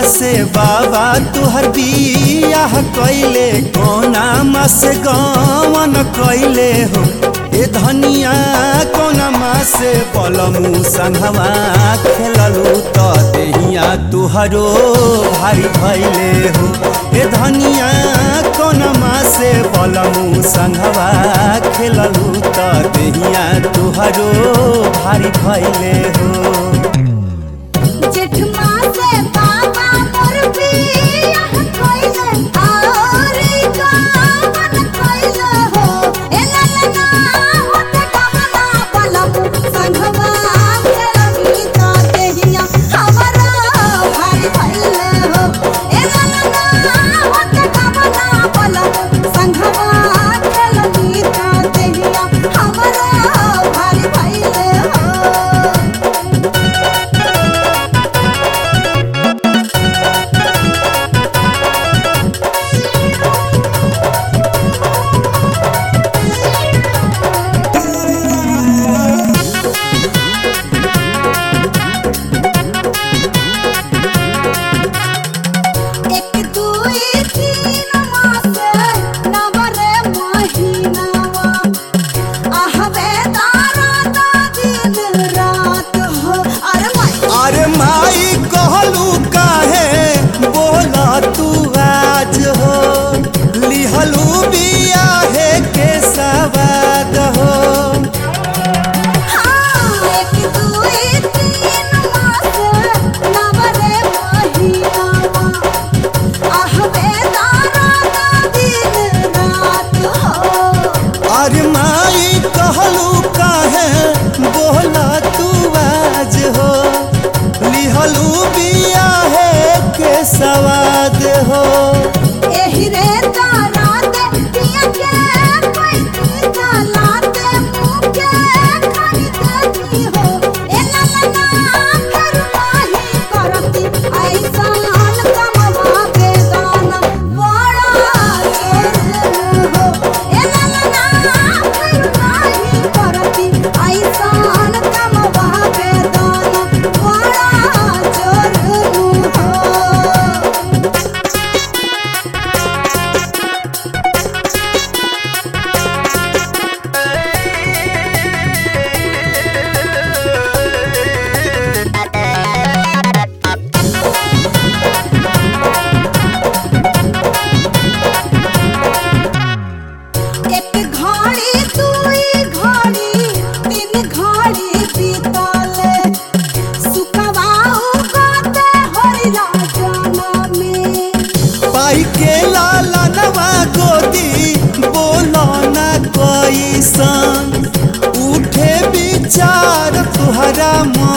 से बाबा तुहर बियाह कैले कोना मा से गवन कैले हो ए धनिया कोना मा से पलमू संघवा खेललू त देहिया तुहरो भारी भैले हो ए धनिया कोना मा से पलमू संघवा खेललू त देहिया तुहरो भारी भैले हो। सवाद हो एही रे तारा दे पिया के कोई ताला दे मुके खाई देती हो ए ललना फिर नहीं करती ऐसा कमवा के गाना बड़ा चोर हो ए ललना फिर नहीं करती ऐसा कमवा के गाना बड़ा चोर हो। उठे विचार तुहरा